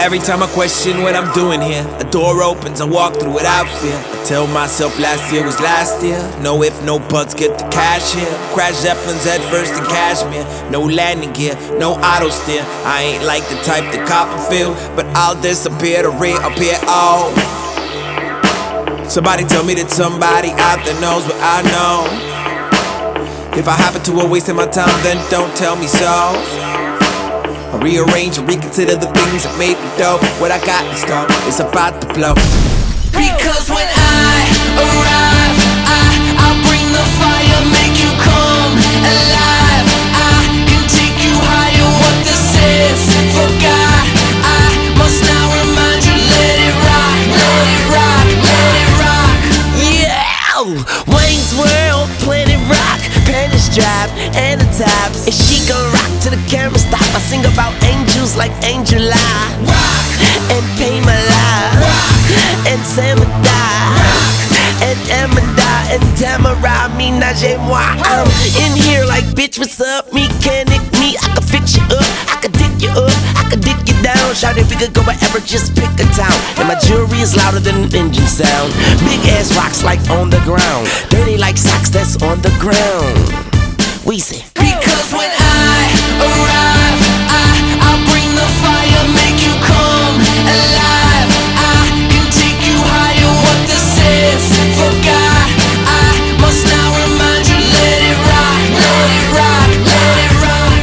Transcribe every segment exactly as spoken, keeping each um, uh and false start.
Every time I question what I'm doing here, a door opens, I walk through without fear. I tell myself last year was last year. No if, no buts, get the cash here. Crash Zeppelins head first in Kashmir. No landing gear, no auto steer. I ain't like the type to cop and feel, but I'll disappear to reappear. Oh, somebody tell me that somebody out there knows what I know. If I happen to have wasted my time, then don't tell me so. I rearrange and reconsider the things that made me dope. What I got in store is about to blow. Because when I arrive, I, I'll bring the fire, make you come alive. I can take you higher, what this is. For God, I must now remind you, let it rock, let it rock, let it rock. Yeah, Wayne's World, Planet Rock, panties drop and the tops. And she gon' rock to the camera stop. I sing about angels like Angel Eye, rock, and Pamela, rock, and Samada, rock, and Amanda, and Tamara, me, Najee, moi. I'm in here like, bitch, what's up? Me, can it, me, I can fix you up, I can dick you up, I can dick you down. Shout it, we could go wherever, just pick a town. And my jewelry is louder than an engine sound. Big ass rocks like on the ground, dirty like socks that's on the ground. We say, because when I arrive, I, I'll bring the fire, make you come alive. I can take you higher, what this is. For God, I must now remind you, let it rock, let it rock, let it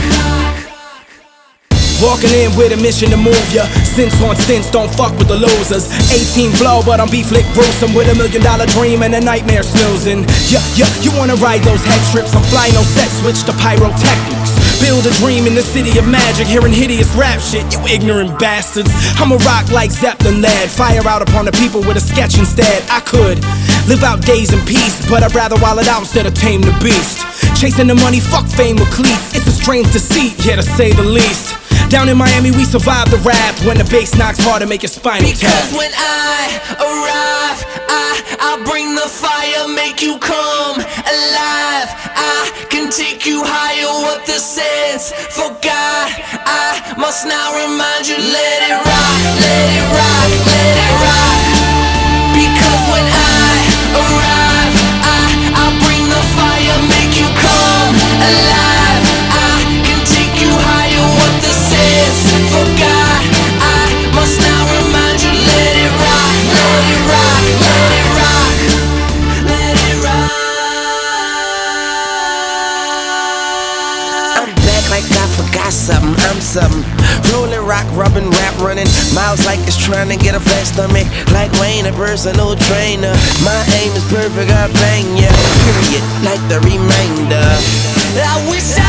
rock. Walking in with a mission to move ya. Stints on stints, don't fuck with the losers. eighteen blow, but I'm beef lick gruesome with a million dollar dream and a nightmare snoozing. Yeah, yeah, you wanna ride those head trips? I'm flying no set switch to pyrotechnics. Build a dream in the city of magic, hearing hideous rap shit, you ignorant bastards. I'ma rock like Zeppelin lead, fire out upon the people with a sketch instead. I could live out days in peace, but I'd rather wild it out instead of tame the beast. Chasing the money, fuck fame with cleats. It's a strange deceit, yeah, to say the least. Down in Miami, we survive the rap when the bass knocks hard to make your spinal tap. Because when I arrive, I, I'll bring the fire, make you come alive. I can take you higher, what this is. For God, I must now remind you, let it rock, let it rock, let it rock. Because when I arrive, I, I'll bring the fire, make you come alive. I can take you higher, what this is. For God, I must now remind you, let it rock, let it rock, let it rock, let it rock. I'm back like I forgot something, I'm something. Rolling rock, rubbing, rap, running miles like it's trying to get a fast stomach. Like Wayne, a personal trainer. My aim is perfect, I bang ya, period, like the remainder. I wish I